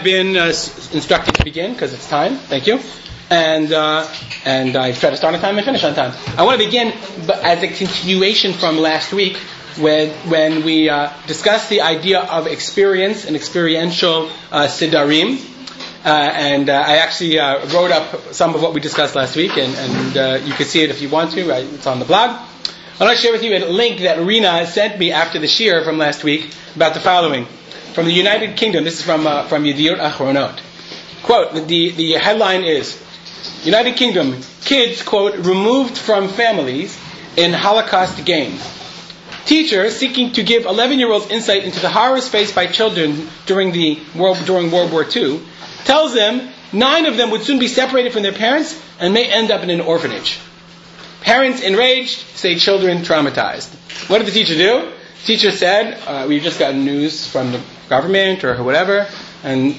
have been instructed to begin because it's time. Thank you. And I try to start on time and finish on time. I want to begin as a continuation from last week when we discussed the idea of experience and experiential sidarim. And I actually wrote up some of what we discussed last week, and you can see it if you want to. Right? It's on the blog. I want to share with you a link that Rina sent me after the shir from last week about the following. From the United Kingdom, this is from Yediot Achronot. Quote, the headline is, United Kingdom, kids, quote, removed from families in Holocaust game. Teacher seeking to give 11-year-olds insight into the horrors faced by children during World War II tells them 9 of them would soon be separated from their parents and may end up in an orphanage. Parents enraged, say children traumatized. What did the teacher do? The teacher said, we've just gotten news from the government or whatever, and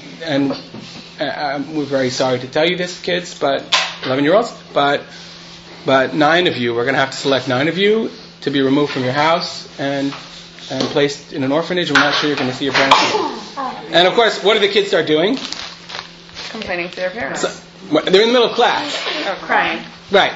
we're very sorry to tell you this, kids, but 11-year-olds, but 9 of you, we're going to have to select 9 of you to be removed from your house and placed in an orphanage. We're not sure you're going to see your parents. And of course, what do the kids start doing? Complaining to their parents. So, they're in the middle of class. Or crying. Right.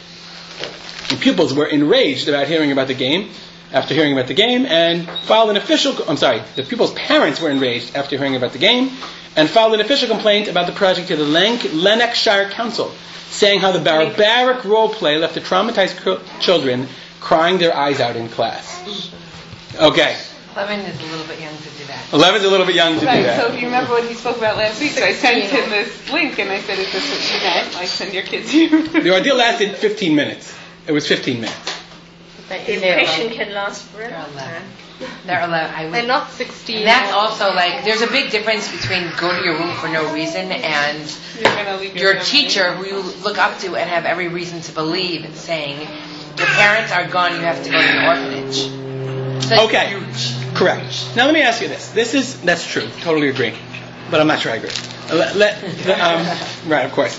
The pupils were enraged about hearing about the game, after hearing about the game, and filed an official... the pupils' parents were enraged after hearing about the game, and filed an official complaint about the project to the Lanarkshire Council, saying how the barbaric role play left the traumatized children crying their eyes out in class. Okay. 11 is a little bit young to do that. 11 is a little bit young to do that. So if you remember what he spoke about last week, so I sent him this link, and I said, is this what you meant? Like, send your kids here. The ordeal lasted 15 minutes. It was 15 minutes. The impression can last forever. They're 11. They're not 16. And that's also like, there's a big difference between go to your room for no reason and your teacher who you look up to and have every reason to believe saying, your parents are gone, you have to go to an orphanage. So okay. Huge. Correct. Now let me ask you this. That's true. Totally agree. But I'm not sure I agree. Right, of course.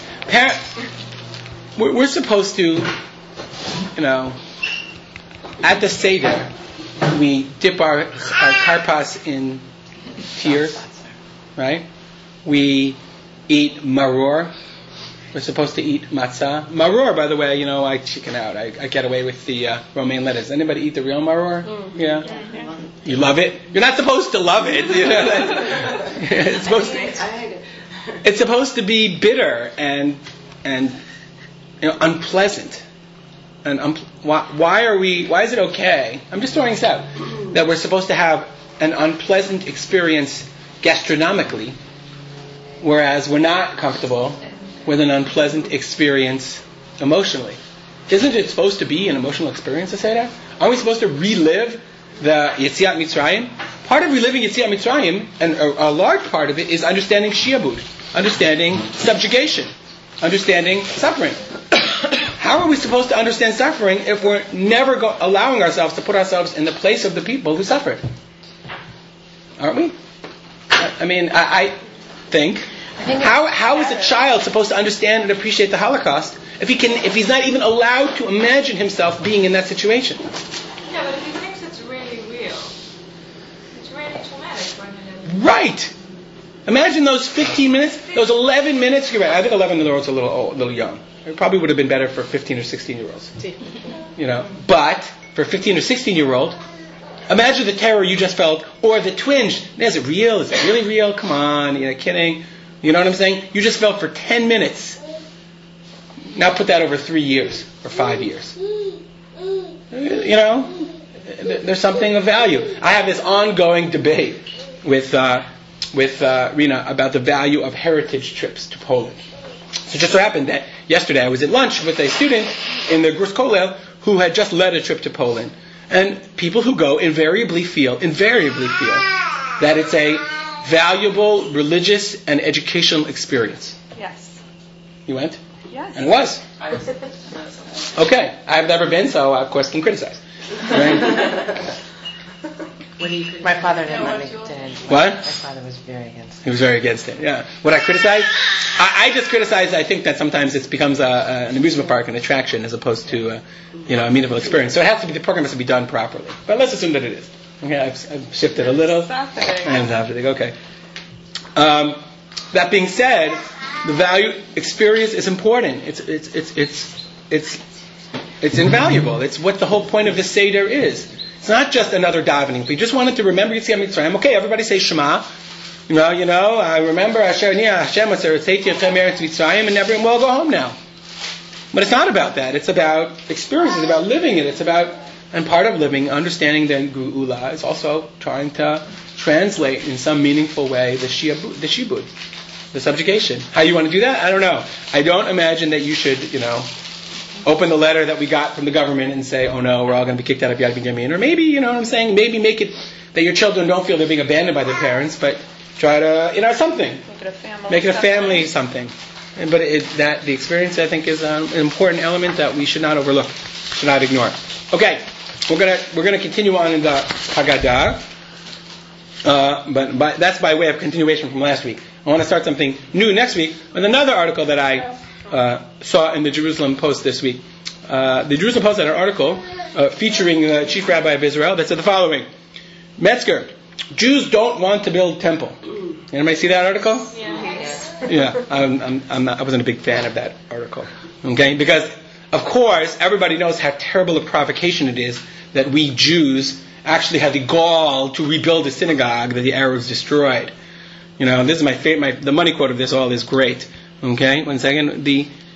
We're supposed to, at the Seder, we dip our karpas in tears, right? We eat maror. We're supposed to eat matzah. Maror, by the way, I chicken out. I get away with the romaine lettuce. Anybody eat the real maror? Yeah. You love it? You're not supposed to love it. It's supposed to be bitter and unpleasant. And why is it okay? I'm just throwing this out, that we're supposed to have an unpleasant experience gastronomically, whereas we're not comfortable with an unpleasant experience emotionally. Isn't it supposed to be an emotional experience to say that? Aren't we supposed to relive the Yetziat Mitzrayim? Part of reliving Yetziat Mitzrayim, and a large part of it, is understanding shiabud, understanding subjugation, understanding suffering. How are we supposed to understand suffering if we're never allowing ourselves to put ourselves in the place of the people who suffered? Aren't we? I think how is a child supposed to understand and appreciate the Holocaust if he's not even allowed to imagine himself being in that situation? Yeah, but if he thinks it's really real, it's really traumatic for him. Right. Imagine those 15 minutes, those 11 minutes. You're right. I think 11-year-olds are a little young. It probably would have been better for 15 or 16-year-olds. But for a 15 or 16-year-old, imagine the terror you just felt, or the twinge. Is it real? Is it really real? Come on, you're kidding. You know what I'm saying? You just felt for 10 minutes. Now put that over 3 years or 5 years. There's something of value. I have this ongoing debate with Rina about the value of heritage trips to Poland. So it just so happened that yesterday I was at lunch with a student in the Grus Kollel who had just led a trip to Poland. And people who go invariably feel that it's a valuable religious and educational experience. Yes. You went? Yes. And it was. Okay. I've never been, so of course can criticize. Right? My father didn't let me. What? My father was very against it. He was very against it, yeah. What I criticize? I just criticize, I think that sometimes it becomes an amusement park, an attraction, as opposed to a meaningful experience. So the program has to be done properly. But let's assume that it is. Okay, I've shifted a little. Saturday. And Saturday, okay. That being said, the value experience is important. It's invaluable. It's what the whole point of the Seder is. It's not just another davening. If we just wanted to remember Yetziat Mitzrayim, okay, everybody say Shema. I remember Asher Ni Hashem Atzei Yechem Eretz Mitzrayim, and everyone will go home now. But it's not about that. It's about experience. It's about living it. It's about, and part of living, understanding the Geula is also trying to translate in some meaningful way the shibud, the subjugation. How you want to do that? I don't know. I don't imagine that you should, open the letter that we got from the government and say, oh no, we're all going to be kicked out of Yad Binyamin. Or maybe, maybe make it that your children don't feel they're being abandoned by their parents, but try to, something. Make it a family something. But the experience, I think, is an important element that we should not overlook, should not ignore. Okay, we're gonna continue on in the Haggadah, but that's by way of continuation from last week. I want to start something new next week with another article that I saw in the Jerusalem Post this week. The Jerusalem Post had an article featuring the chief rabbi of Israel that said the following: Metzger, Jews don't want to build temple. Anybody see that article? Yeah. I wasn't a big fan of that article. Okay, because of course everybody knows how terrible a provocation it is that we Jews actually had the gall to rebuild a synagogue that the Arabs destroyed. This is my favorite. The money quote of this all is great. Okay, 1 second.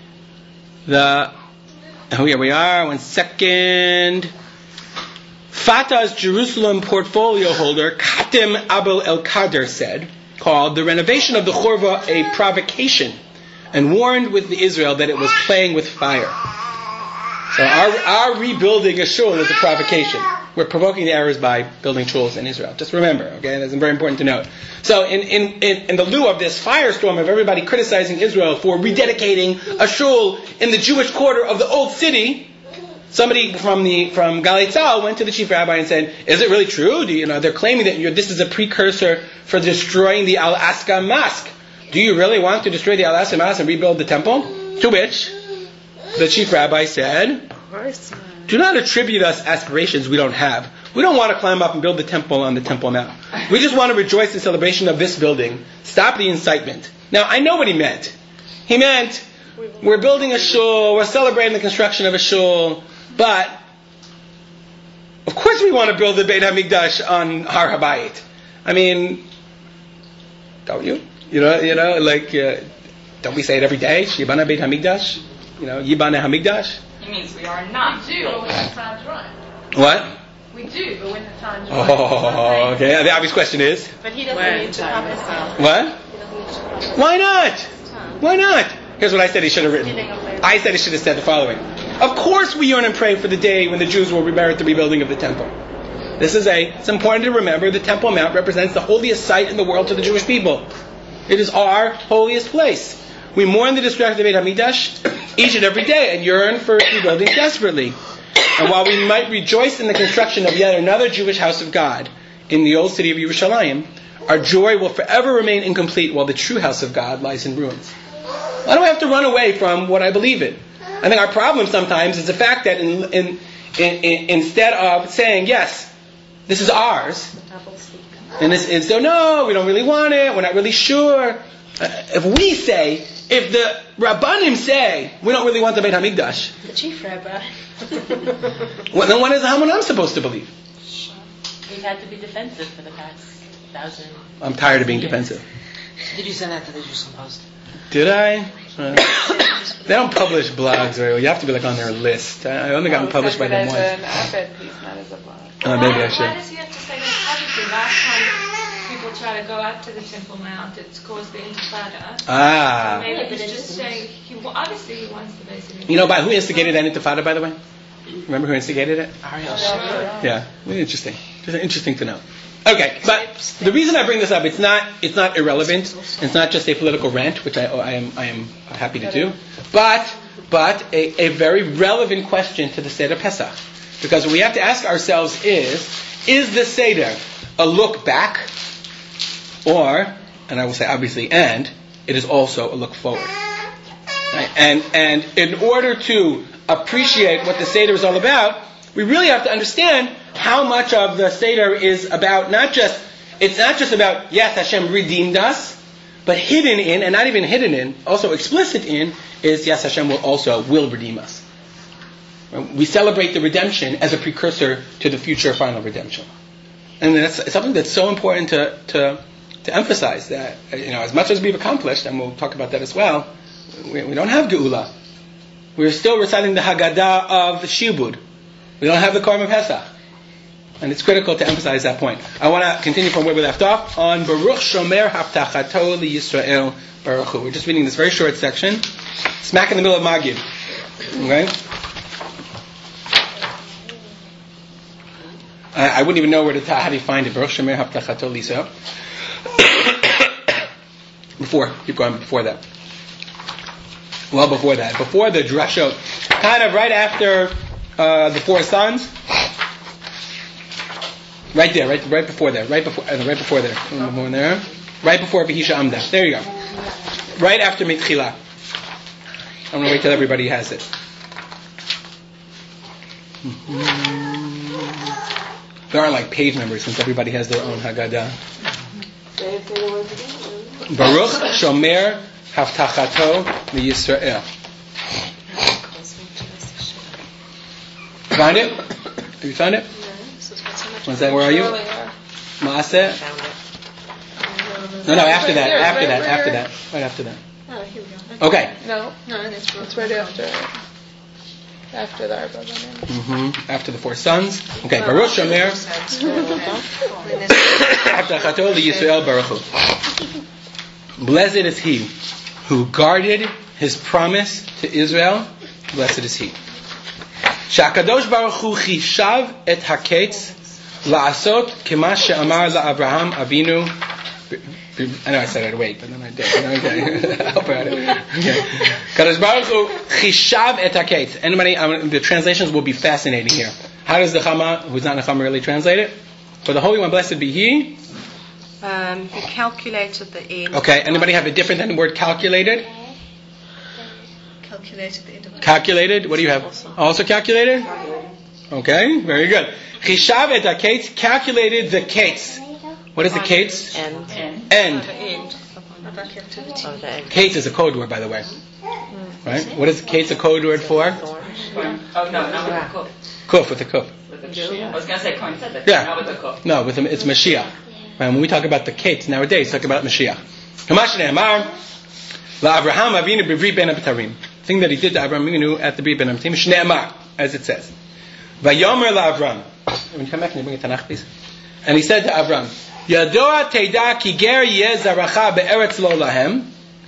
Here we are. 1 second. Fatah's Jerusalem portfolio holder Katem Abel El-Kader called the renovation of the Chorva a provocation and warned with Israel that it was playing with fire. So our rebuilding a shul is a provocation. We're provoking the Arabs by building shuls in Israel. Just remember, okay? That's very important to note. So in the lieu of this firestorm of everybody criticizing Israel for rededicating a shul in the Jewish quarter of the old city, somebody from Galei Tzahal went to the chief rabbi and said, "Is it really true? They're claiming that this is a precursor for destroying the Al-Aqsa Mosque. Do you really want to destroy the Al-Aqsa Mosque and rebuild the temple?" To which the chief rabbi said, "Do not attribute us aspirations we don't have. We don't want to climb up and build the temple on the Temple Mount. We just want to rejoice in celebration of this building. Stop the incitement." Now, I know what he meant. He meant, we're building a shul, we're celebrating the construction of a shul, but of course we want to build the Beit HaMikdash on Har HaBayit. I mean, don't you? Don't we say it every day? Shibana Beit HaMikdash? Yibana HaMikdash? It means we are not. We do, but when the time's right. What? We do, but when the time's right. Oh, okay. The obvious question is? But he doesn't need to prophesy. What? Why not? Why not? Here's what I said he should have written. I said he should have said the following: of course we yearn and pray for the day when the Jews will merit the rebuilding of the temple. It's important to remember the Temple Mount represents the holiest site in the world to the Jewish people. It is our holiest place. We mourn the destruction of Beit HaMikdash each and every day and yearn for its rebuilding desperately. And while we might rejoice in the construction of yet another Jewish house of God in the old city of Yerushalayim, our joy will forever remain incomplete while the true house of God lies in ruins. Why do I have to run away from what I believe in? I think our problem sometimes is the fact that instead of saying, yes, this is ours, and so no, we don't really want it, we're not really sure. If the Rabbanim say, we don't really want the Beit HaMikdash, The chief rabbi. well, then what is the Hamanam supposed to believe? We've had to be defensive for the past 1,000. I'm tired of being defensive. Did you send that to the Jerusalem Post? Did I? They don't publish blogs very well. You have to be on their list. I only got them published by them once. As an op-ed piece, not as a blog. Maybe I should. Why does he have to say that publicly? Last time people try to go up to the Temple Mount, it's caused the Intifada. Ah. So maybe he's just saying, obviously he wants to basically... Who instigated that Intifada, by the way? Remember who instigated it? Ariel Sharon. Yeah, interesting. Just interesting to know. Okay, but the reason I bring this up, it's not irrelevant. It's not just a political rant, which I am happy to do, but a very relevant question to the Seder Pesach, because what we have to ask ourselves is the Seder a look back, or, and I will say obviously, and it is also a look forward. Right? And in order to appreciate what the Seder is all about, we really have to understand how much of the Seder is about it's not just about, yes, Hashem redeemed us, But hidden in, and not even hidden in, also explicit in, is yes, Hashem will redeem us. We celebrate the redemption as a precursor to the future final redemption. And that's something that's so important to emphasize, that as much as we've accomplished, and we'll talk about that as well, we don't have Geula. We're still reciting the Haggadah of the Shibud. We don't have the Korban Pesach. And it's critical to emphasize that point. I want to continue from where we left off on Baruch Shomer Haftachato Li Yisrael Baruch Hu. We're just reading this very short section, smack in the middle of Magid. Okay? I wouldn't even know how do you find it. Baruch Shomer Haftachato Li Yisrael. Before that. Well, before that. Before the drashot. Kind of right after the four sons. Right there, right before there. Right before there. Right before V'hisha Amda. There you go. Right after Mitchila. I'm going to wait till everybody has it. There aren't like page numbers since everybody has their own Haggadah. Baruch Shomer Haftachato Yisrael. Find it? Have you found it? What's that? Where are you? Maaseh? No, after that. Right after that. Oh, here we go. Okay. No, it's right after. After the Arba Banim. After the four sons. Okay, Baruch Shomer Haftachato Yisrael Baruch Hu. Blessed is he who guarded his promise to Israel. Blessed is he. Shakadosh Baruch Hu chishav et haketz la'asot kema she'amar la'Avraham Avinu. I know I said I'd wait, but then I did. Okay, I'll put it. Okay. Kadosh Baruch Hu chishav et haketz. Anybody? The translations will be fascinating here. How does the Chama, who's not a Chama, really translate it? For the Holy One, blessed be He. He calculated the end. Okay. Anybody have a different than the word calculated? Calculated the end of it. Calculated. What do you have? Also calculated? Okay. Very good. Chishav et haketz, calculated the kates. What is the kates? End. End. Of that activity. Kates is a code word, by the way. Right? What is kates a code word for? Oh, no, not with the kuf. Kuf, with the kuf. With the Mashiach. I was going to say Kohen Tzedek, Yeah. not with the kuf. No, it's Mashiach. Right? When we talk about the kates nowadays, talk about Mashiach. Kamash ne'amar la'Avraham Avinu b'Brit ben Abitarim. Thing that he did to Avraham Avinu at the Brit ben Abitarim, shne'amar, as it says. Vayomer la'Avram. When you come back, can you bring a Tanakh, please? And he said to Avram, Yadoa teida ki ger yeh zaracha be'eretz lo lahem,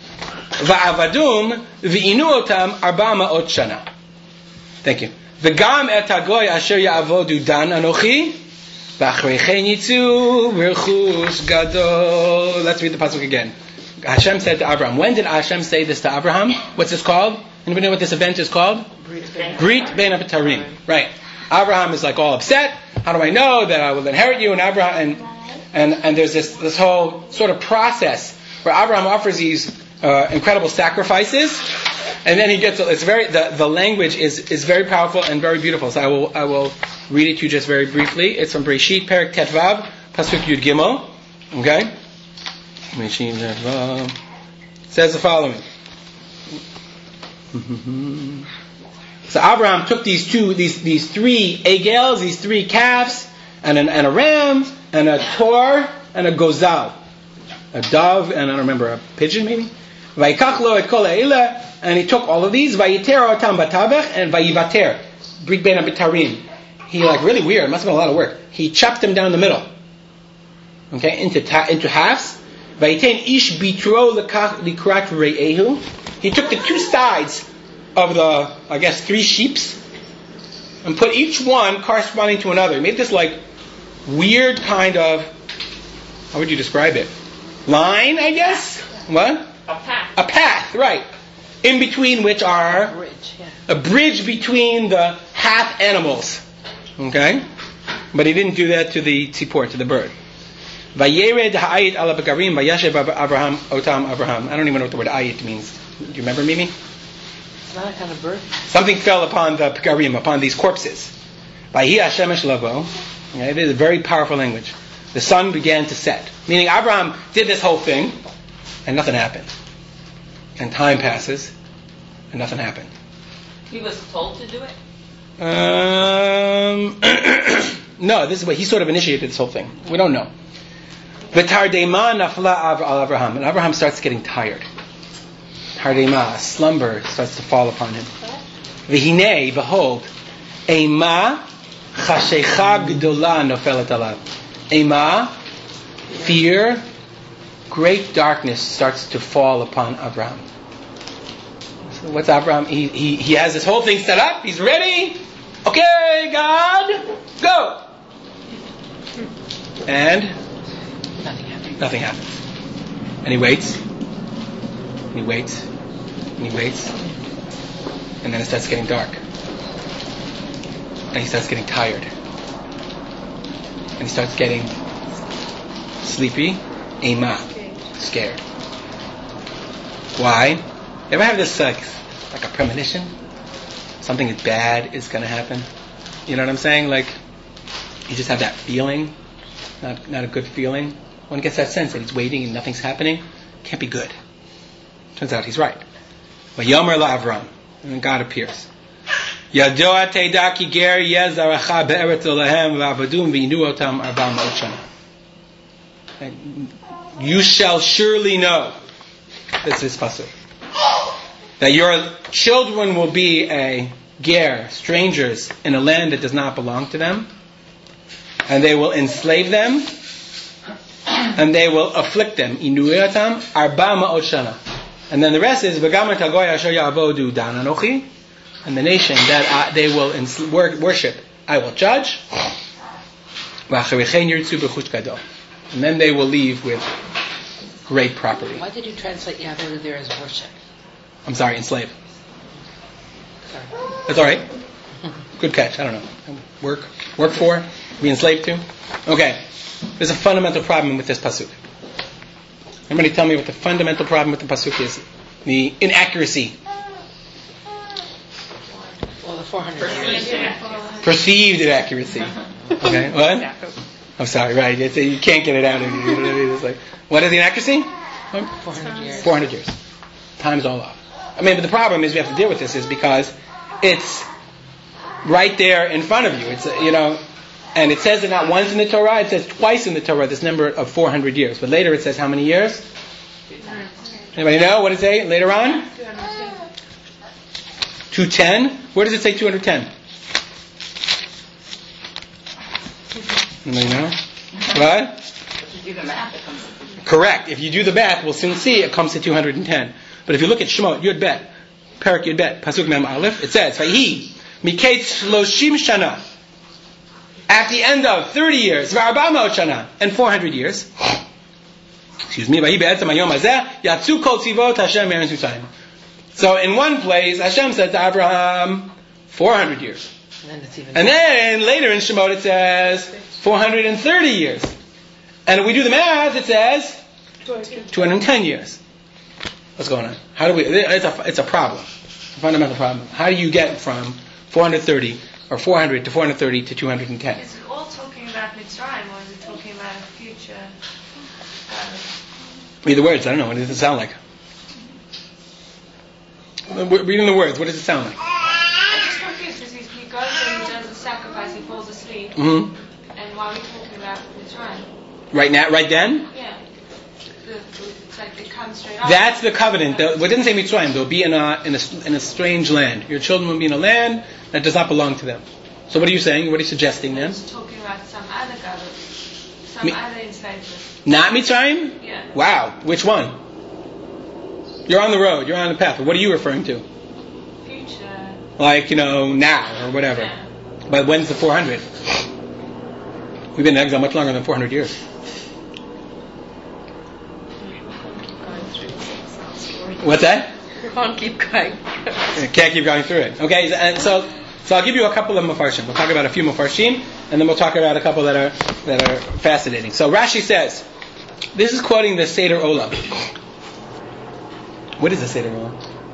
va'avadum v'inu otam 400 shana. Thank you. V'gam et hagoy asher ya'avodu dan anochi, v'achreichen yitzu v'rchush gadol. Let's read the pasuk again. Hashem said to Abraham. When did Hashem say this to Abraham? What's this called? Anybody know what this event is called? Brit ben Abitarim. Right. Abraham is like all upset. How do I know that I will inherit you? And Abraham and there's this whole sort of process where Abraham offers these incredible sacrifices, and then he gets the language is very powerful and very beautiful. So I will read it to you just very briefly. It's from Bereshit Perek Tetvav Pasuk Yud Gimel. Okay. Bereshit Tetvav. It says the following. So Abraham took these three egels, these three calves, and a ram, and a tor, and a gozal, a dove, and I don't remember, a pigeon maybe. Vayikach lo et kol ha'ila, and he took all of these. Vayiter otam batavech, and vayivater, Brit ben Abitarim. He really weird. It must have been a lot of work. He chopped them down the middle, okay, into halves. Vayiten ish bitro likrat re'ehu. He took the two sides of the, 3 sheeps, and put each one corresponding to another. He made this weird kind of, how would you describe it? Line, I guess? What? A path, right. In between which are a bridge between the half animals. Okay? But he didn't do that to the tzipor, to the bird. Vayered ha'ayit ala b'karim vayashev Abraham otam Abraham. I don't even know what the word ayit means. Do you remember, Mimi? It's not a kind of bird. Something fell upon the pekarim, upon these corpses. Vayi hashemesh lavo. It is a very powerful language. The sun began to set. Meaning Abraham did this whole thing, and nothing happened. And time passes, and nothing happened. He was told to do it? No, this is what he sort of initiated this whole thing. We don't know. V'tardema nafla al Avraham, and Avraham starts getting tired. Tardema, slumber starts to fall upon him. V'hinei, behold, Ema chashecha gdola nofelet alav. Ema, fear, great darkness starts to fall upon Avraham. So what's Avraham? He has this whole thing set up. He's ready. Okay, God, go. And nothing happens. And he waits. And he waits. And he waits. And then it starts getting dark. And he starts getting tired. And he starts getting sleepy. Ema. Scared. Why? Ever have this like a premonition? Something bad is going to happen. You know what I'm saying? Like, you just have that feeling. Not a good feeling. One gets that sense that he's waiting and nothing's happening. Can't be good. Turns out he's right. Vayomer la'Avram. And then God appears. Yadoa teida ki ger yezaracha be'eretz olahem v'avadum v'inu otam 400 shana. You shall surely know. This is pasuk. That your children will be a ger, strangers, in a land that does not belong to them. And they will enslave them. And they will afflict them. Inuyatam 400 shana. And then the rest is v'gamer tagoy asher ya'avodu dan anochi. And the nation that they will worship, I will judge. And then they will leave with great property. Why did you translate Yavodu there as worship? I'm sorry, enslave. Sorry. That's all right. Good catch. I don't know. Work for, be enslaved to. Okay. There's a fundamental problem with this pasuk. Everybody tell me what the fundamental problem with the pasuk is. The inaccuracy. Well, the 400 years. Perceived inaccuracy. Okay, what? I'm sorry, right. You can't get it out of you. You know what I mean? It's like, what is the inaccuracy? 400 years. 400 years. Time's all off. I mean, but the problem is we have to deal with this is because it's right there in front of you. It's, and it says it not once in the Torah, it says twice in the Torah this number of 400 years. But later it says how many years? Anybody know? What does it say later on? 210. Where does it say 210? Anybody know? What? If you do the math, it comes to Correct. If you do the math, we'll soon see it comes to 210. But if you look at Shemot, Yud Bet, Perak Yud Bet, Pasuk Mem Aleph, it says, Vayhi, Miketz 30 shana. At the end of 30 years, V'arba'amot shana, and 400 years. Vayhi be'etzem hayom hazeh, Yatzu kol tzivot Hashem me'eretz Mitzrayim. So in one place, Hashem said to Abraham, 400 years. And then later in Shemot it says 430 years. And if we do the math, it says 210 years. What's going on? How do we? It's a problem, a fundamental problem. How do you get from 430 or 400 to 430 to 210? Is it all talking about Mitzrayim, or is it talking about a future? Read the words. I don't know. What does it sound like? Reading the words. What does it sound like? I'm just confused because he goes and he does the sacrifice, he falls asleep, Mm-hmm. and why are we talking about Mitzrayim? Right now, right then. Yeah. It's like it comes straight up. That's the covenant. What didn't say Mitzrayim? They'll be in a strange land. Your children will be in a land that does not belong to them. So what are you saying? What are you suggesting then? It's talking about some other government, other enslavement. Not Mitzrayim? Yeah. Wow. Which one? You're on the road. You're on the path. But what are you referring to? Future. Like, now or whatever. Yeah. But when's the 400? We've been in exile much longer than 400 years. What's that? Can't keep going. Can't keep going through it. Okay, and so I'll give you a couple of mafarshim. We'll talk about a few mafarshim, and then we'll talk about a couple that are fascinating. So Rashi says, this is quoting the Seder Olam. What is the Seder Olam?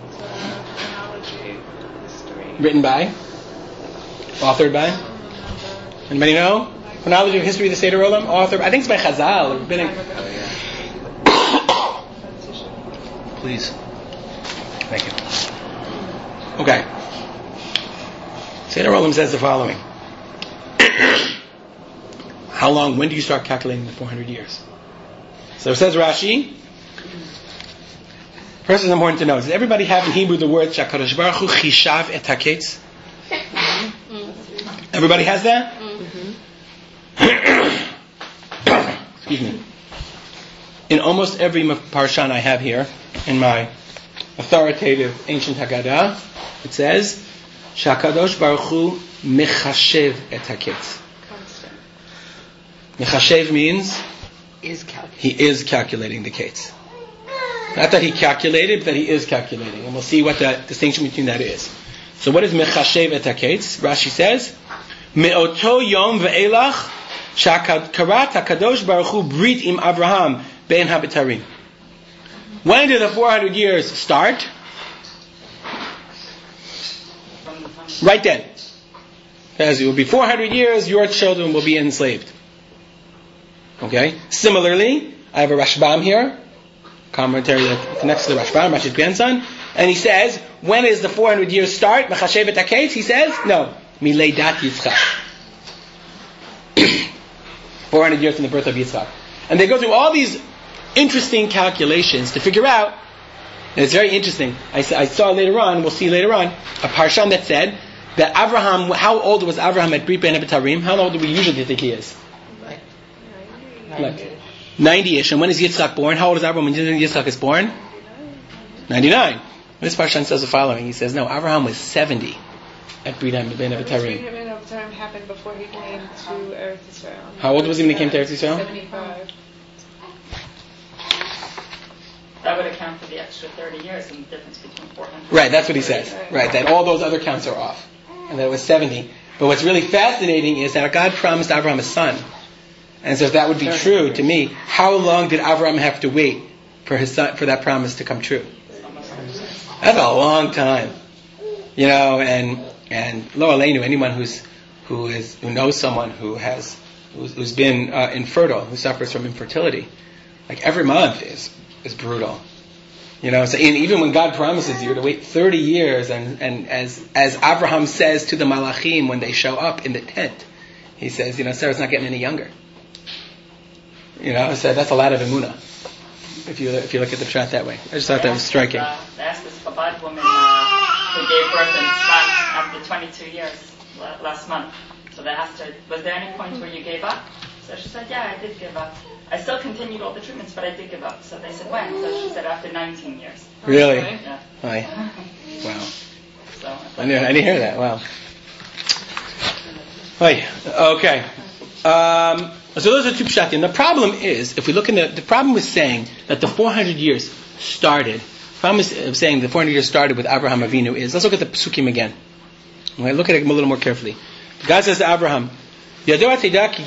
Written by? Authored by? Anybody know? Chronology of history of the Seder Olam? Author? I think it's by Chazal. please. Thank you. Okay. Seder Olam says the following. How long, when do you start calculating the 400 years? So it says Rashi. First is important to know. Does everybody have in Hebrew the word Shakadosh Baruch Hu Chishav et HaKetz? Everybody has that? Excuse me. In almost every parshan I have here, in my authoritative ancient Haggadah, it says Shakadosh Baruch Hu Mechashev et HaKetz. Mechashev means he is calculating the Ketz. Not that he calculated, but that he is calculating. And we'll see what the distinction between that is. So what is Mechashev et HaKetz? Rashi says, Me'oto yom ve'elach shakarat HaKadosh Baruch Hu brit im Avraham ben habitarim. When did the 400 years start? Right then. As it will be 400 years, your children will be enslaved. Okay? Similarly, I have a Rashbam here, commentary that connects to the Rashbam, Rashi's grandson, and he says, when does the 400 years start? Mechashev et HaKetz? He says, no. Mileidat Yitzchak. 400 years from the birth of Yitzchak. And they go through all these interesting calculations to figure out, and it's very interesting. I saw later on, we'll see later on, a parshan that said that Avraham, how old was Avraham at Brit Bein Habitarim? How old do we usually think he is? Like 90-ish. And when is Yitzchak born? How old is Avraham when Yitzchak is born? 99. This parshan says the following. He says, no, Avraham was 70 at Brit Bein Habitarim. Brit Bein Habitarim happened before he came to Eretz Yisrael. How old was he when he came to Eretz Yisrael? 75. That would account for the extra 30 years and the difference between 400. Right, that's what he says. Right, that all those other counts are off. And that it was 70. But what's really fascinating is that God promised Avraham a son. And so if that would be true to me, how long did Avraham have to wait for his son, for that promise to come true? That's a long time. You know, and Lo Aleinu, anyone who knows someone who's been infertile, who suffers from infertility, like every month is brutal. You know, so even when God promises you to wait 30 years, and as Avraham says to the Malachim when they show up in the tent, he says, Sarah's not getting any younger. So that's a lot of emunah. If you look at the pshat that way, I just thought that was striking. They asked this Chabad woman who gave birth in Tzfat after 22 years last month. So they asked her, was there any point where you gave up? So she said, yeah, I did give up. I still continued all the treatments, but I did give up. So they said, when? So she said, after 19 years. Really? Yeah. Wow. So I didn't hear that. Wow. Okay. So those are two pshatim. The problem is, if we look in the problem with saying that the 400 years started, the problem is saying the 400 years started with Abraham Avinu is, let's look at the psukim again. Okay, look at it a little more carefully. God says to Abraham, does it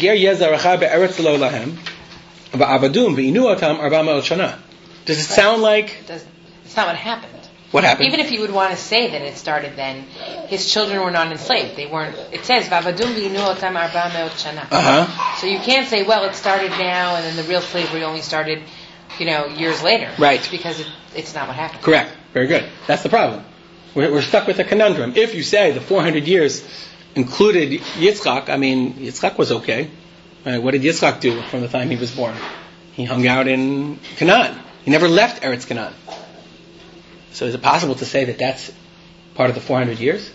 sound like... It's not what happened. What happened? Even if you would want to say that it started then, his children were not enslaved. They weren't. It says v'avadum v'inu otam 400 shana. So you can't say, well, it started now, and then the real slavery only started, years later. Right. Because it's not what happened. Correct. Very good. That's the problem. We're stuck with a conundrum. If you say the 400 years included Yitzchak, Yitzchak was okay. What did Yitzchak do from the time he was born? He hung out in Canaan. He never left Eretz Canaan. So is it possible to say that that's part of the 400 years?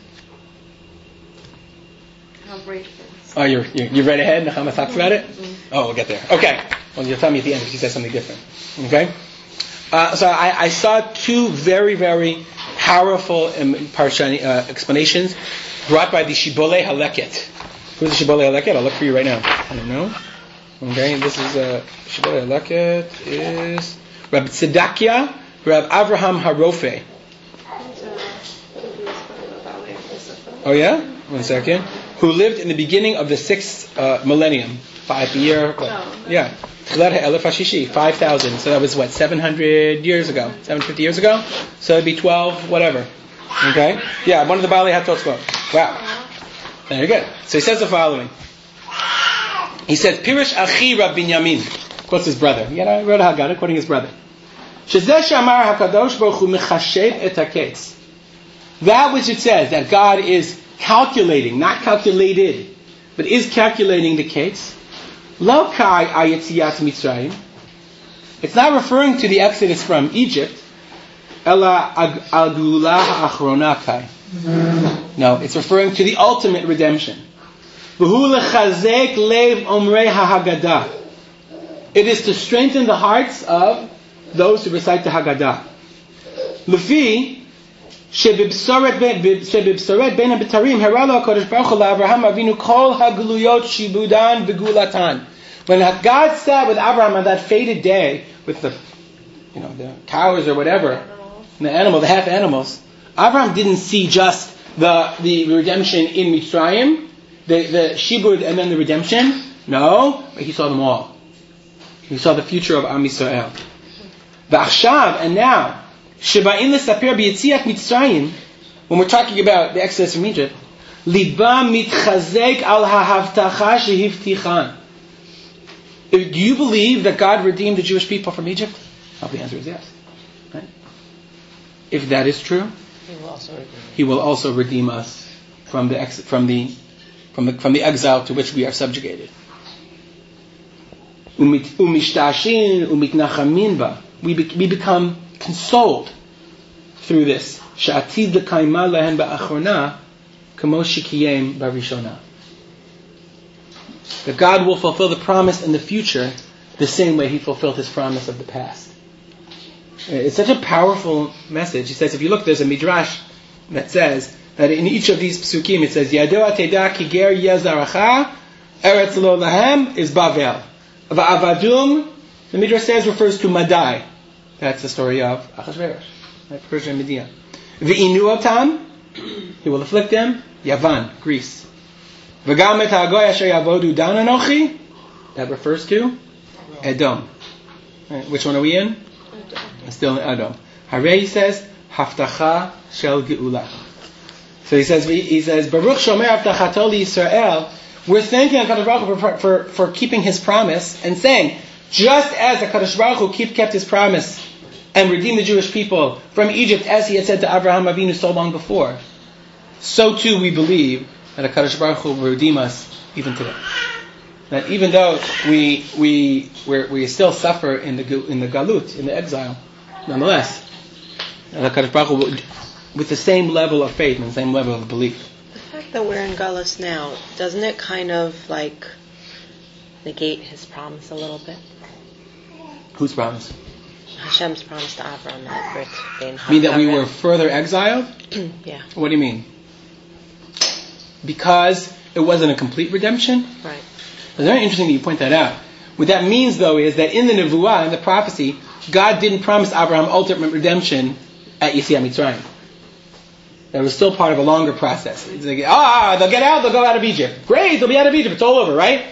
I'll read it. Oh, you read ahead? Nechama talks about it? Oh, we'll get there. Okay. Well, you'll tell me at the end if she says something different. Okay? So I saw two very, very powerful explanations brought by the Shibolei Haleket. Who's the Shibolei Haleket? I'll look for you right now. I don't know. Okay, this is Shibolei Haleket is Rabbi Tzedakia, Rabbi Avraham Harofe. Oh yeah? 1 second. Who lived in the beginning of the 6th millennium. 5 year. Yeah. 5,000. So that was 700 years ago? 750 years ago? So it'd be 12, whatever. Okay? Yeah, one of the Baalei HaTotzvot. Wow. Very good. So he says the following. He says, Pirish Achi Rab Binyamin. Quotes his brother. He wrote a Haggadah quoting his brother. That which it says, that God is calculating, not calculated, but is calculating the case. Lo kai ayetziat Mitzrayim. It's not referring to the exodus from Egypt. Ela agula ha'achrona kai. No, it's referring to the ultimate redemption. V'hu lechazek lev omrei ha'Haggadah. It is to strengthen the hearts of those who recite the Haggadah. Lefi shebibsoret ben habitarim haralo HaKadosh Baruch Hu la'Avraham Avinu kol ha'gluyot shibudan v'gulatan. When God sat with Abraham on that fated day with the cows or whatever, and the half animals, Abraham didn't see just the redemption in Mitzrayim, the shibud and then the redemption. No, but he saw them all. He saw the future of Am Yisrael. V'achshav, and now, sheba'in l'saper b'yetziat Mitzrayim, when we're talking about the exodus from Egypt, liba mitchazek al ha'havtacha shehivtichan. Do you believe that God redeemed the Jewish people from Egypt? Well, the answer is yes. Right? If that is true, He will also redeem us from the exile to which we are subjugated. Umistashin umitnachamin ba. We become consoled through this. Sha'atid l'kaima lahen ba'achrona kamo shekiyem b'rishona. That God will fulfill the promise in the future the same way He fulfilled His promise of the past. It's such a powerful message. He says, if you look, there's a midrash that says that in each of these psukim it says, Yadoa teda ki ger yezaracha, eretz lo lahem is Bavel. Va'avadum, the midrash says, refers to Madai. That's the story of Achashverosh, right? Persia and Media. V'inuotam, He will afflict them, Yavan, Greece. V'gam et ha'agoy asher yavodu dan anochi, that refers to Edom. Right, which one are we in? Still in Edom. Harei, he says, Haftacha shel geula. So he says, Baruch shomer haftachato liYisrael. We're thanking HaKadosh Baruch Hu for keeping His promise and saying, just as HaKadosh Baruch Hu kept His promise and redeemed the Jewish people from Egypt as He had said to Avraham Avinu so long before, so too we believe that HaKadosh Baruch Hu will redeem us even today. That even though we still suffer in the galut, in the exile, nonetheless, HaKadosh Baruch Hu will, with the same level of faith and the same level of belief. The fact that we're in galus now, doesn't it kind of like negate His promise a little bit? Whose promise? Hashem's promise to Abraham that we're being You mean that we were further exiled? Yeah. What do you mean? Because it wasn't a complete redemption? Right. It's very interesting that you point that out. What that means, though, is that in the Nevuah, in the prophecy, God didn't promise Abraham ultimate redemption at Yetziat Mitzrayim. That was still part of a longer process. It's like, they'll get out, they'll go out of Egypt. Great, they'll be out of Egypt, it's all over, right?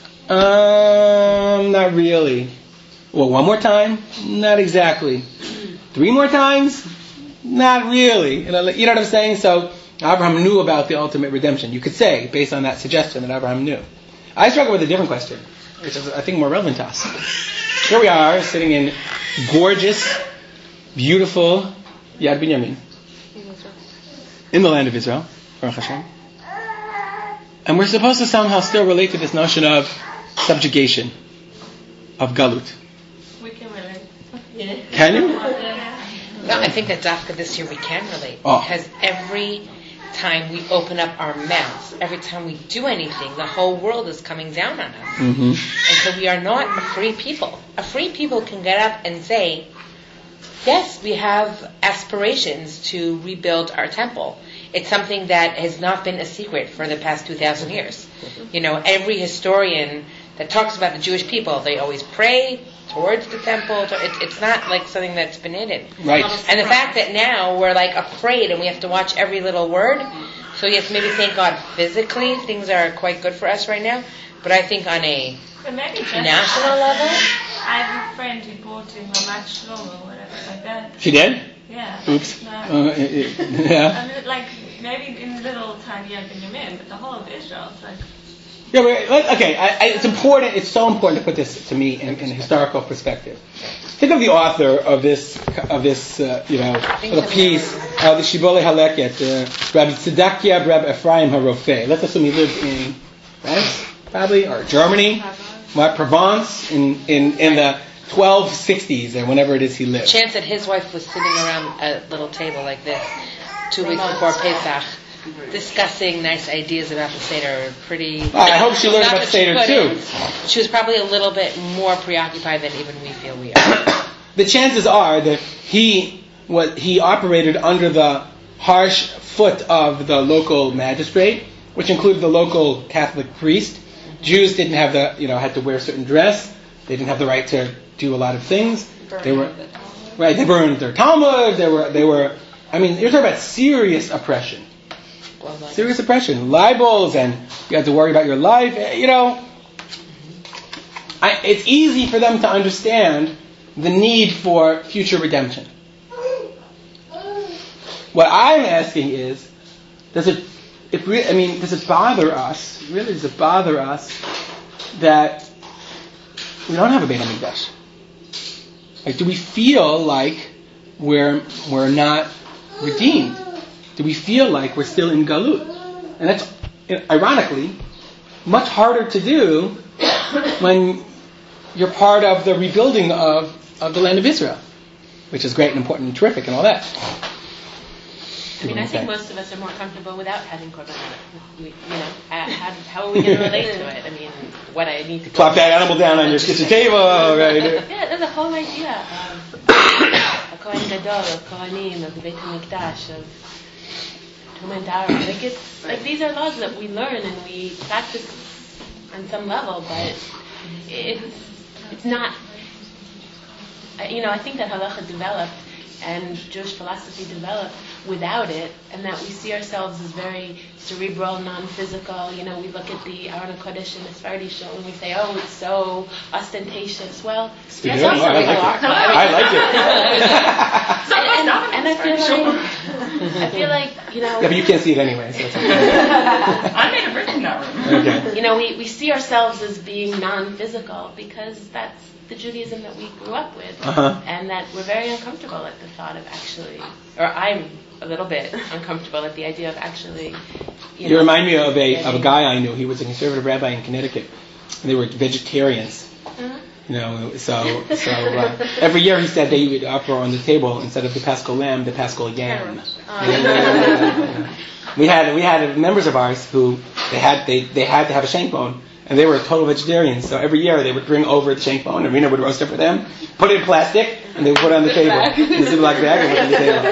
Not really. Well, one more time? Not exactly. 3 more times? Not really. You know what I'm saying? So, Abraham knew about the ultimate redemption. You could say, based on that suggestion, that Abraham knew. I struggle with a different question, which is, I think, more relevant to us. Here we are, sitting in gorgeous, beautiful Yad Binyamin, in the land of Israel, Baruch Hashem. And we're supposed to somehow still relate to this notion of subjugation, of galut. We can relate. Can you? No, I think that Dafka this year we can relate. Because every time we open up our mouths, every time we do anything, the whole world is coming down on us. Mm-hmm. And so we are not a free people. A free people can get up and say, yes, we have aspirations to rebuild our temple. It's something that has not been a secret for the past 2,000 years. You know, every historian that talks about the Jewish people, they always pray towards the temple. It's not like something that's been hidden. Right. And the fact that now we're like afraid and we have to watch every little word. So yes, maybe thank God physically things are quite good for us right now. But I think on a national level, I have a friend who bought him a match law or whatever like that. She did? Yeah. Oops. No. Yeah. And like maybe in little tiny Yad Binyamin, but the whole of Israel, it's like Yeah, okay. It's important. It's so important to put this to me in a historical perspective. Think of the author of this little piece, the Shibbolei Haleket, Rabbi Tzedakya, Rabbi Ephraim HaRofeh. Let's assume he lived in France, probably, or Germany, Provence, in the 1260s or whenever it is he lived. Chance that his wife was sitting around a little table like this 2 weeks before Pesach, discussing nice ideas about the Seder. I hope she learned about the Seder too. She was probably a little bit more preoccupied than even we feel we are. The chances are that he operated under the harsh foot of the local magistrate, which included the local Catholic priest. Jews didn't have had to wear a certain dress. They didn't have the right to do a lot of things. They burned their Talmud. They were. I mean, you're talking about serious oppression. Serious oppression, libels, and you have to worry about your life. It's easy for them to understand the need for future redemption. What I'm asking is, does it bother us? Really, does it bother us that we don't have a Beit HaMikdash? Like, do we feel like we're not redeemed? Do we feel like we're still in Galut? And that's, ironically, much harder to do when you're part of the rebuilding of the land of Israel, which is great and important and terrific and all that. I think most of us are more comfortable without having korbanot. How are we going to relate to it? I mean, what I need to plop that animal down on your kitchen table, right? Yeah, there's a whole idea of a Kohen Gadol, of Kohanim, of the Beit HaMikdash, of Tumen Torah. These are laws that we learn and we practice on some level, but it's not. I think that halacha developed and Jewish philosophy developed without it, and that we see ourselves as very cerebral, non-physical. We look at the Aron HaKodesh and the Sephardi show and we say, oh, it's so ostentatious. Well, that's also I like it. And I feel like, Yeah, but you can't see it anyway. So it's okay. I made a brick in that room. Okay. We see ourselves as being non-physical because that's the Judaism that we grew up with, and that we're very uncomfortable at the thought of actually, or I'm a little bit uncomfortable at the idea of actually. You remind me of a guy I knew. He was a conservative rabbi in Connecticut, and they were vegetarians. So every year he said they would offer on the table, instead of the Paschal lamb, the Paschal yam. We had members of ours who they had to have a shank bone. And they were total vegetarians, so every year they would bring over the shank bone, and Rena would roast it for them, put it in plastic, and they would put it on the table. The Ziploc bag and put it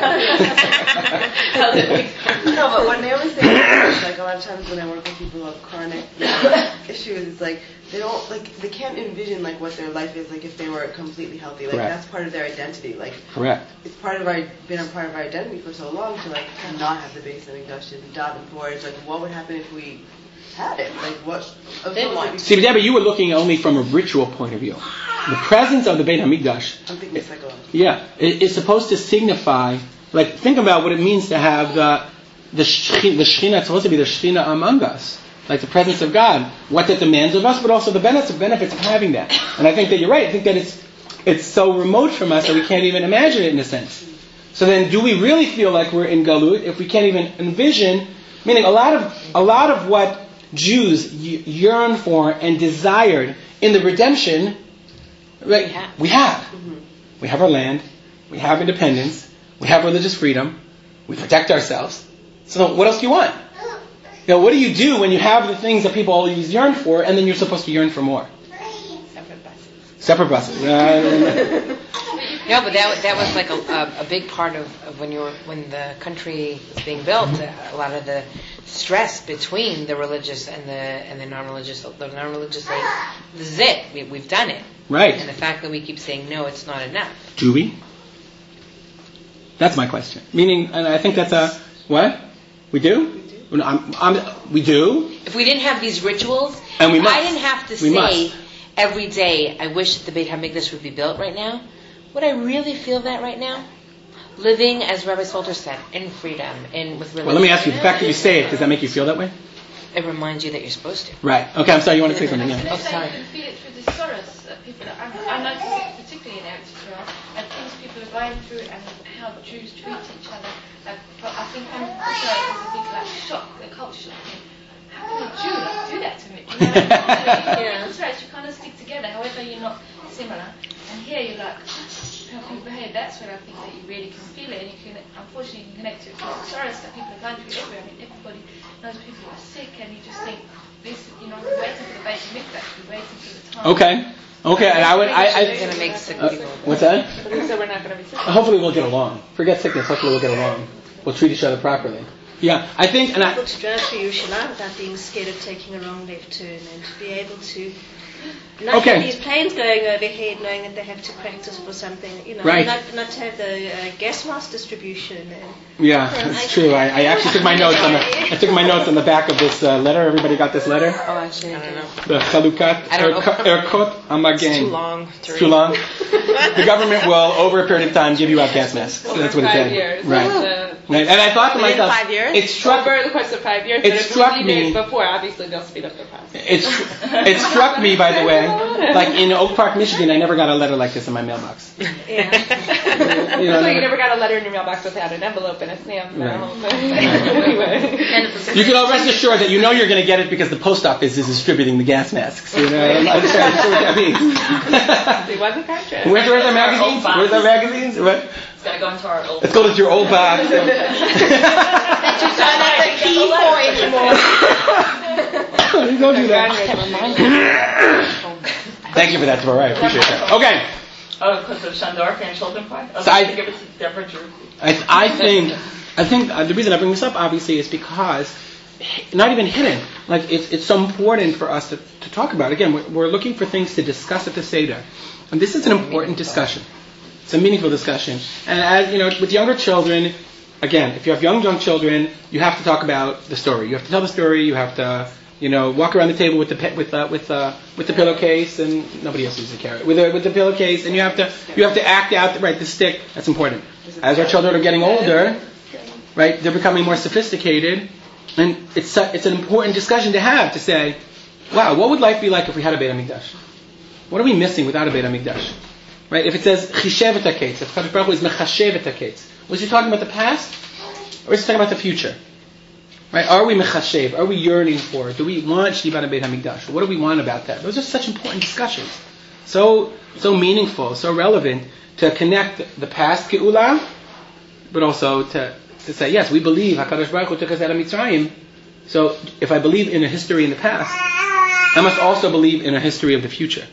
on the table. No, but when they always say, like a lot of times when I work with people who have chronic issues, it's like they can't envision like what their life is like if they were completely healthy. Like Correct. That's part of their identity. Like Correct. It's been a part of our identity for so long to like not have the Beis HaMikdash and daven for it. It's like what would happen if we had it? Like what? See, but Debbie, you were looking only from a ritual point of view. The presence of the Beit HaMikdash. I'm thinking psychological. Yeah, it's supposed to signify. Like, think about what it means to have the Shekhinah. It's supposed to be the Shekhinah among us, like the presence of God. What that demands of us, but also the benefits of having that. And I think that you're right. I think that it's so remote from us that we can't even imagine it in a sense. So then, do we really feel like we're in Galut if we can't even envision? Meaning, a lot of what Jews yearn for and desired in the redemption, right? We have. We have our land. We have independence. We have religious freedom. We protect ourselves. So what else do you want? What do you do when you have the things that people always yearn for, and then you're supposed to yearn for more? Separate buses. No, but that was like a big part of when the country was being built. A lot of the stress between the religious and the non-religious. The non-religious, like, this is it. We've done it. Right. And the fact that we keep saying no, it's not enough. Do we? That's my question. Meaning, and I think that's what we do. We do. If we didn't have these rituals, and I didn't have to say every day, I wish that the Beit HaMikdash would be built right now. Would I really feel that right now? Living, as Rabbi Salter said, in freedom, with religion. Well, let me ask you, the fact that you say it, does that make you feel that way? it reminds you that you're supposed to. Right. Okay, I'm sorry, you want to say something? Yeah. Oh, sorry. You can feel it through the sorrows of people. I notice it particularly in Eretz Israel, and things people are going through and how Jews treat each other. But I think also there's a big shock, a culture shock. How can a Jew do that to me? You know, you kind of stick together, however you're not similar. And here you're like, how people behave. That's when I think that you really can feel it, and you can, unfortunately, you can connect to it with the sorrows that people are going through everywhere. I mean, everybody knows people are sick, and you just think, this, you know, we're waiting for the Beit Mikdash, we're waiting for the time. Okay, and I going to make sick people. What's that? So we're not going to be sick. Hopefully we'll get along. Forget sickness. Hopefully we'll get along. We'll treat each other properly. Yeah, I think, and able to drive through Yerushalayim without being scared of taking a wrong left turn, and to be able to not have these planes going overhead, knowing that they have to practice for something, you know, right. not to have the gas mask distribution. And that's true. I actually took my notes on the back of this letter. Everybody got this letter? Oh, actually, I don't know. The Chalukat Erkot Amagen. It's too long. The government will, over a period of time, give you out gas masks. So that's what it said. Years. Right. Right. And I thought to myself, 5 years? it struck over the course of 5 years. It struck me before. Obviously, they'll speed up the process. It struck me, by the way, like in Oak Park, Michigan, I never got a letter like this in my mailbox. So you never got a letter in your mailbox without an envelope and a stamp. Right. You can all rest assured that you know you're going to get it because the post office is distributing the gas masks. You know, I'm not sure what that means. It wasn't contract. Where's our magazines? Where's our magazines? What? It's got to go into our old. Let's go to your old box. that you don't have the key for anymore. Don't do that. Thank you for that, Deborah. I appreciate that. Okay. Oh, because of Shandorka and Schuldenberg? So I give it to Deborah Drew. I think the reason I bring this up, obviously, is because not even hidden. Like it's so important for us to talk about. Again, we're looking for things to discuss at the Seder, and this is an important discussion. It's a meaningful discussion. And as you know, with younger children, again, if you have young children, you have to talk about the story. You have to tell the story. You have to, walk around the table with the pillowcase, and nobody else uses a carrot with the pillowcase, and you have to act out the stick. That's important. As our children are getting older, right, they're becoming more sophisticated, and it's an important discussion to have, to say, wow, what would life be like if we had a Beit HaMikdash? What are we missing without a Beit HaMikdash? Right? If it says Chishev et HaKetz, if Kadosh Baruch Hu is Mechashev et HaKetz, was he talking about the past, or is he talking about the future? Right? Are we Mechashev? Are we yearning for it? Do we want Shivat Beit HaMikdash? What do we want about that? Those are such important discussions. So meaningful, so relevant to connect the past Geula, but also to say, yes, we believe HaKadosh Baruch Hu took us out of Mitzrayim. So if I believe in a history in the past, I must also believe in a history of the future.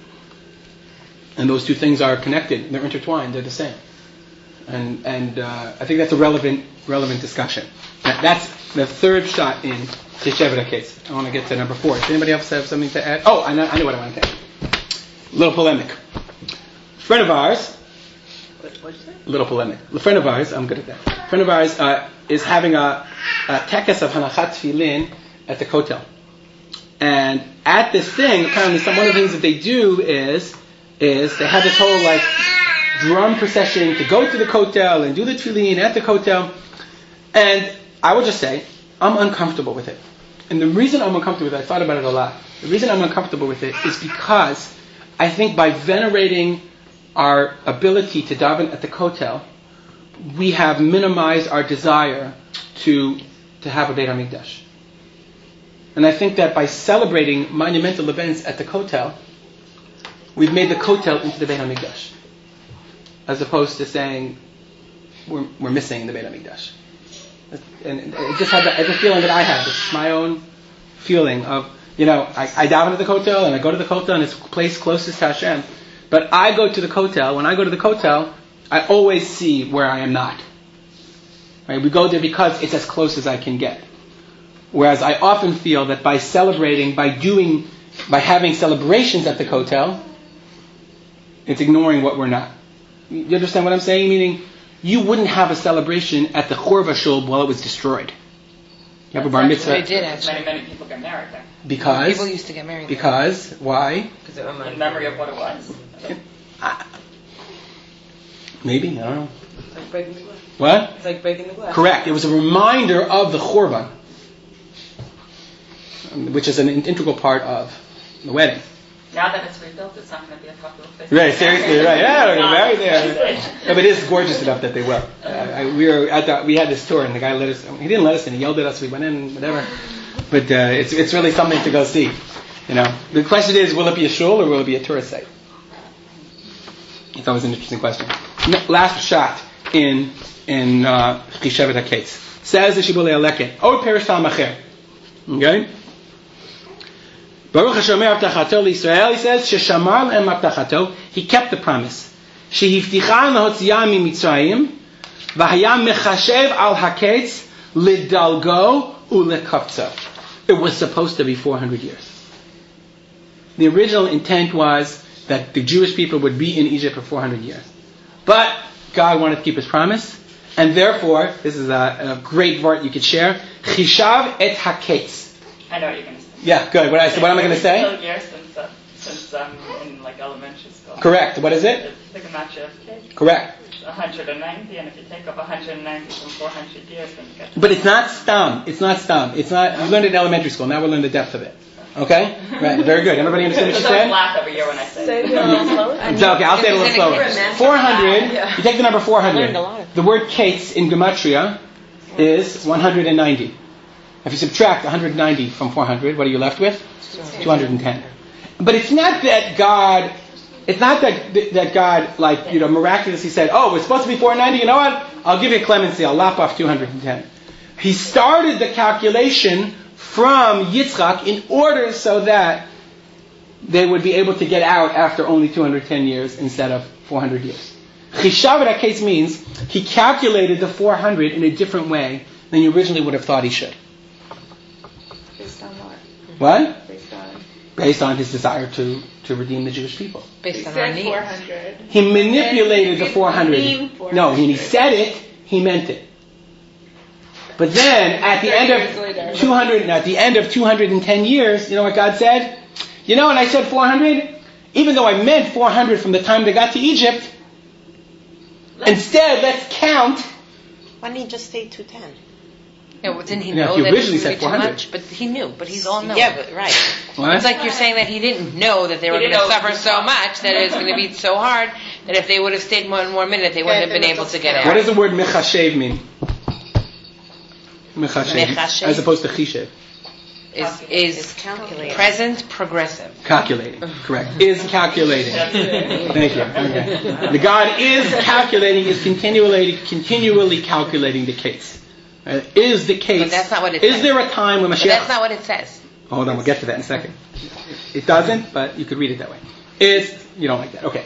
And those two things are connected. They're intertwined. They're the same. And I think that's a relevant discussion. That's the third shot in Tisha case. I want to get to number 4. Does anybody else have something to add? Oh, I know what I want to say. Little polemic. A friend of ours. What'd you say? Little polemic. A friend of ours. I'm good at that. A friend of ours is having a tekes of Hanachat Tefillin at the Kotel. And at this thing, apparently, one of the things that they do is they have this whole drum procession to go to the Kotel and do the Tefillin at the Kotel. And I would just say, I'm uncomfortable with it. And the reason I'm uncomfortable with it, I thought about it a lot. The reason I'm uncomfortable with it is because I think by venerating our ability to daven at the Kotel, we have minimized our desire to have a Beit HaMikdash. And I think that by celebrating monumental events at the Kotel, we've made the Kotel into the Beit HaMikdash, as opposed to saying we're missing the Beit HaMikdash. And it just had the feeling that I had. It's my own feeling of, I daven at the Kotel, and I go to the Kotel, and it's the place closest to Hashem. But I go to the Kotel. When I go to the Kotel, I always see where I am not. Right? We go there because it's as close as I can get. Whereas I often feel that by celebrating, by having celebrations at the Kotel, it's ignoring what we're not. You understand what I'm saying? Meaning, you wouldn't have a celebration at the Chorva Shul while it was destroyed. You have a bar mitzvah. They did actually. Many people get married there. Because? People used to get married there. Because? Why? Because it reminds in memory of what it was. Maybe, I don't know. It's like breaking the glass. What? It's like breaking the glass. Correct. It was a reminder of the Chorban. which is an integral part of the wedding. Now that it's rebuilt, it's not going to be a popular place. Right, seriously, right. Yeah, they're going to marry there. No, but it is gorgeous enough that they will. We had this tour, and the guy let us. He didn't let us in. He yelled at us. We went in, whatever. But it's really something to go see. The question is, will it be a shul or will it be a tourist site? It's always an interesting question. Last shot in Chishevet HaKetz. Says the Shibbolei Aleket. Od perish tal macher. Okay? Baruch HaShomer Avtachato l'Yisrael, he says, Sheshamar le'em Avtachato, he kept the promise. Shehivticha l'hotziyah miMitzrayim, v'haya mechashev al haketz lidalgo u'lekafzo. It was supposed to be 400 years. The original intent was that the Jewish people would be in Egypt for 400 years. But God wanted to keep his promise, and therefore, this is a great word you could share, Chishav et haketz. I know what you're going to say. Yeah, good. What am I going to say? It's still years since I'm in elementary school. Correct. What is it? It's Fibonacci of cake. Correct. It's 190, and if you take off 190 from 400 years, then you get... But it's not stam. It's not stam. It's not. You learned it in elementary school. Now we'll learn the depth of it. Okay? Right. Very good. Everybody understand what you said? I laugh every year when I say it. Okay, I'll say it a little slower. 400. You take the number 400. The word kates in gematria is 190. If you subtract 190 from 400, what are you left with? 210. But it's not that God, miraculously said, oh, it's supposed to be 490, you know what? I'll give you a clemency, I'll lop off 210. He started the calculation from Yitzchak in order so that they would be able to get out after only 210 years instead of 400 years. Chishav HaKetz means he calculated the 400 in a different way than you originally would have thought he should. Based on what? What? Based on his desire to redeem the Jewish people. Based on our needs. 400. He manipulated the 400. No, when he said it, he meant it. But then, at the end of 210 years, you know what God said? You know, when I said 400, even though I meant 400 from the time they got to Egypt, instead, let's count. Why didn't he just say 210? Yeah, didn't he know that it would be too much? But he knew. But he's all knowing. Yeah, but right. What? It's like you're saying that he didn't know that they were going to suffer so much, that it was going to be so hard, that if they would have stayed one more minute, they wouldn't have been able to get out. What does the word mechashev mean? Mechashev. As opposed to chishev. Is calculating. Present progressive. Calculating. Correct. Is calculating. Thank you. Okay. The God is calculating, is continually calculating the case. Is the case. But that's not what it says. Is there a time when Mashiach... But that's not what it says. Hold on, we'll get to that in a second. It doesn't, but you could read it that way. You don't like that. Okay.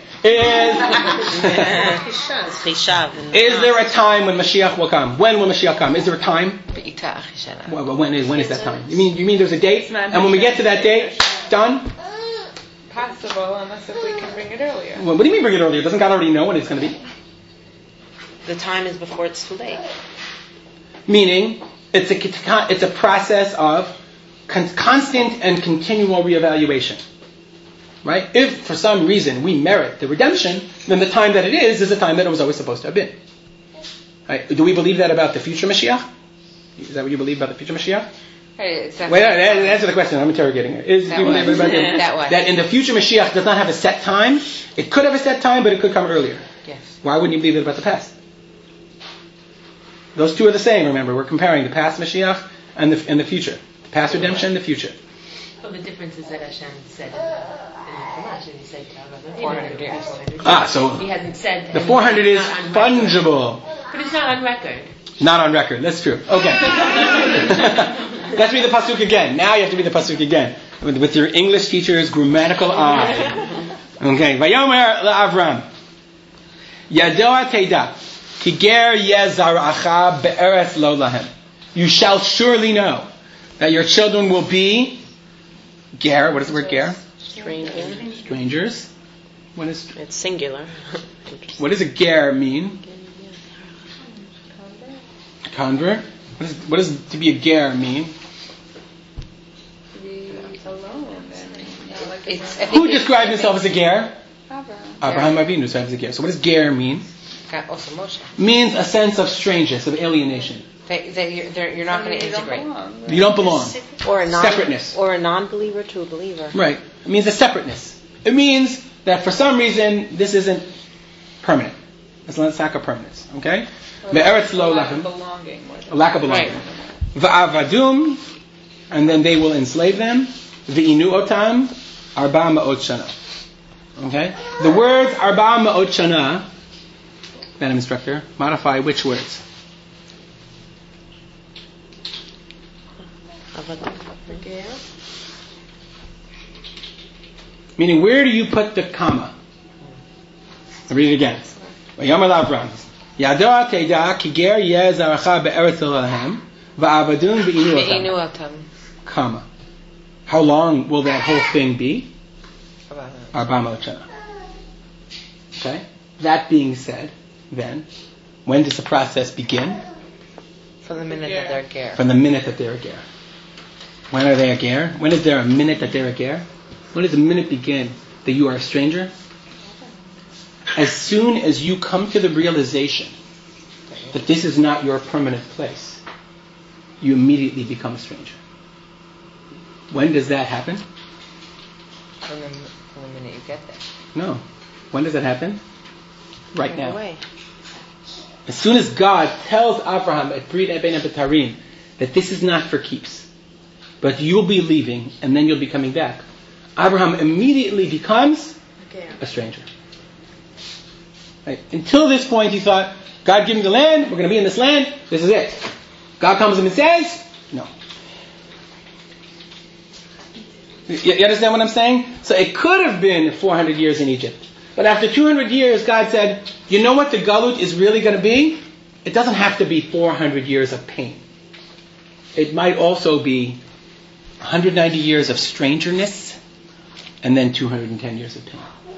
Is there a time when Mashiach will come? When will Mashiach come? Is there a time? Well, when is that time? You mean there's a date? And when we get to that date, done? Possible, unless if we can bring it earlier. Well, what do you mean bring it earlier? Doesn't God already know when it's going to be? The time is before it's too late. Meaning, it's a process of constant and continual reevaluation. Right? If for some reason we merit the redemption, then the time that it is the time that it was always supposed to have been. Right? Do we believe that about the future Mashiach? Is that what you believe about the future Mashiach? Wait, answer the question. I'm interrogating it. Do you believe that in the future Mashiach does not have a set time? It could have a set time, but it could come earlier. Yes. Why wouldn't you believe it about the past? Those two are the same, remember. We're comparing the past Mashiach and the future. The past redemption and the future. Well, the difference is that Hashem said in the Chumash, and he said 400 years. So he hasn't said... The 400 is fungible. But it's not on record. Not on record, that's true. Okay. Let's read the Pasuk again. Now you have to read the Pasuk again. With your English teacher's grammatical eye. Okay. Vayomer le'Avram. Yadoa teida. Ki ger yezaracha be'eretz lo lahem. You shall surely know that your children will be ger. What is the word ger? Strangers. What is? It's singular. What does a ger mean? Convert. What does to be a ger mean? To be alone. Who described himself as a ger? Abraham Avinu described as a ger. So what does ger mean? Also Moshe. Means a sense of strangeness, of alienation. You're not going to integrate. You don't belong. Separateness. Or a non-believer to a believer. Right. It means a separateness. It means that for some reason this isn't permanent. It's not lack of permanence. Okay? A lack of belonging. A lack of belonging. Va'avadum, and then they will enslave them. Ve'inu otam, arba ma'ot shana. Okay? The words arba ma'ot shana, Madam Instructor, modify which words? Meaning, where do you put the comma? I'll read it again. Vayamar Avram, Yada teida ki ger yeh zaracha be'eretz Elohim, va'avadun ve'inu otam. Comma. How long will that whole thing be? Arba ma'ot shana. Okay? That being said, then, when does the process begin? From the minute that they're ger. From the minute that they're a ger. When are they a ger? When is there a minute that they're a ger? When does the minute begin that you are a stranger? As soon as you come to the realization that this is not your permanent place, you immediately become a stranger. When does that happen? From the minute you get there. No. When does that happen? Right now. As soon as God tells Abraham at Brit Eben Betarim that this is not for keeps, but you'll be leaving and then you'll be coming back, Abraham immediately becomes a stranger. Right? Until this point he thought, God give me the land, we're going to be in this land, this is it. God comes to him and says, no. You understand what I'm saying? So it could have been 400 years in Egypt. But after 200 years, God said, you know what the galut is really going to be? It doesn't have to be 400 years of pain. It might also be 190 years of strangeness and then 210 years of pain.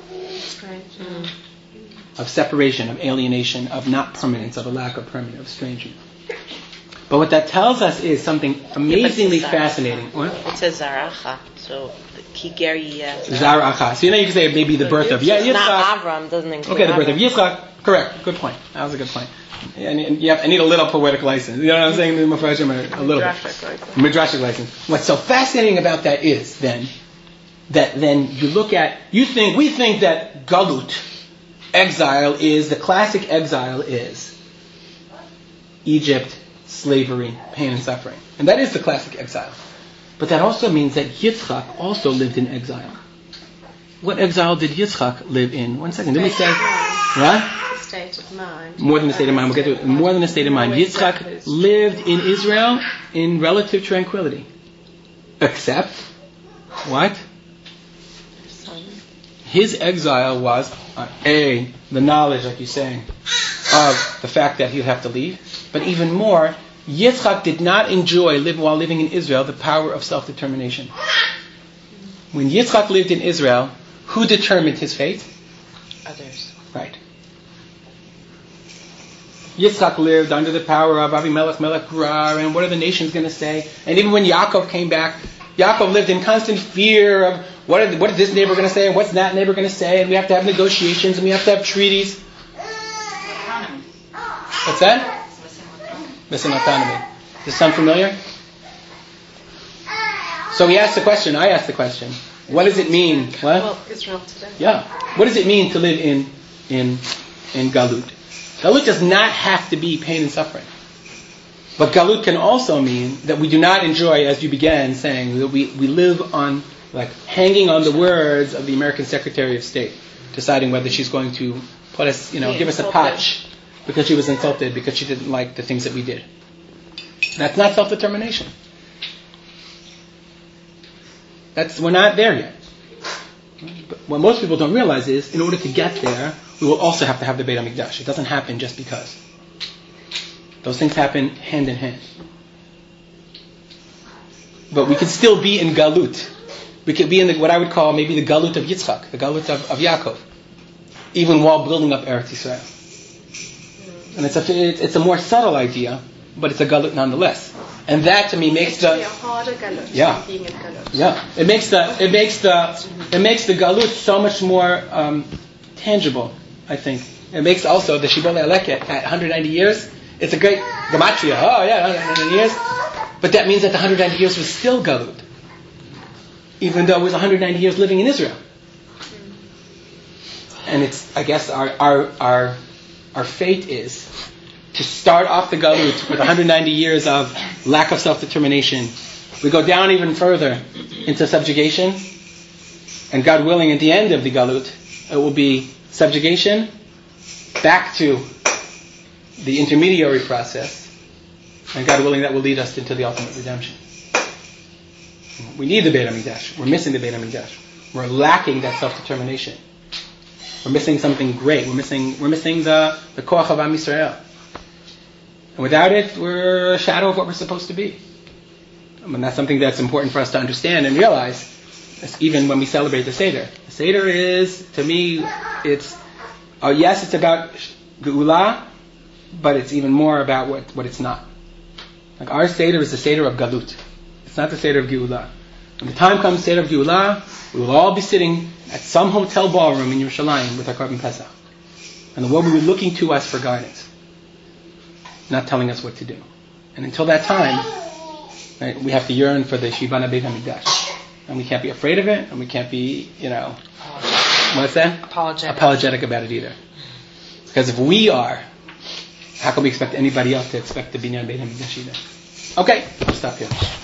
Of separation, of alienation, of not permanence, of a lack of permanence, of strangeness. But what that tells us is something amazingly fascinating. What? It says Zaracha, so Kiger Yeh. Zaracha. So you can say maybe the birth of Yitzchak. Not Avram, doesn't include Okay, the birth of Yitzchak. Correct. Good point. That was a good point. And I need a little poetic license. You know what I'm saying? A little bit. Midrashic license. What's so fascinating about that is then you look at, we think that galut, exile is, the classic exile is Egypt, slavery, pain and suffering. And that is the classic exile. But that also means that Yitzchak also lived in exile. What exile did Yitzchak live in? One second. Let me say. What? State of mind. More than a state of mind. We'll get to it. More than a state of mind. Yitzchak lived in Israel in relative tranquility. Except, what? His exile was, the knowledge, like you're saying, of the fact that he'd have to leave. But even more, Yitzchak did not enjoy, while living in Israel, the power of self-determination. When Yitzchak lived in Israel, who determined his fate? Others. Right. Yitzchak lived under the power of Avimelech, Melech Gerar, and what are the nations going to say? And even when Yaakov came back, Yaakov lived in constant fear of what is this neighbor going to say, and what's that neighbor going to say, and we have to have negotiations, and we have to have treaties. What's that? Missing autonomy. Does this sound familiar? So I asked the question, what does it mean? What? Well, Israel today. Yeah. What does it mean to live in Galut? Galut does not have to be pain and suffering. But Galut can also mean that we do not enjoy, as you began saying, that we live on, like, hanging on the words of the American Secretary of State, deciding whether she's going to put us, give us a patch because she was insulted, because she didn't like the things that we did. That's not self-determination. We're not there yet. But what most people don't realize is, in order to get there, we will also have to have the Beit HaMikdash. It doesn't happen just because. Those things happen hand in hand. But we can still be in Galut. We could be in what I would call maybe the Galut of Yitzchak, the Galut of Yaakov, even while building up Eretz Yisrael. And it's a more subtle idea, but it's a Galut nonetheless. And that to me makes the harder Galut. Yeah. Being in Galut. Yeah. It makes the Galut so much more tangible, I think. It makes also the Shibbolei Aleket at 190 years, It's a great gematria. Oh yeah, 190 years. But that means that the 190 years was still galut, even though it was 190 years living in Israel. And it's, I guess, our fate is to start off the galut with 190 years of lack of self-determination. We go down even further into subjugation, and God willing, at the end of the galut, it will be subjugation back to the intermediary process, and God willing, that will lead us into the ultimate redemption. We need the Beit HaMikdash. We're missing the Beit HaMikdash. We're lacking that self-determination. We're missing something great. We're missing the Koach of Am Yisrael. And without it, we're a shadow of what we're supposed to be. And that's something that's important for us to understand and realize, even when we celebrate the Seder. The Seder is, to me, it's about Geula, but it's even more about what it's not. Like our Seder is the Seder of Galut. It's not the Seder of Geula. When the time comes, Seder of Geula, we will all be sitting at some hotel ballroom in Yerushalayim with our Korban Pesach. And the world will be looking to us for guidance, not telling us what to do. And until that time, right, we have to yearn for the Shivana Beit HaMikdash. And we can't be afraid of it, and we can't be, what's that? Apologetic about it either. Because if we are, how can we expect anybody else to expect the Binyan Beit HaMikdash either? Okay, I'll stop here.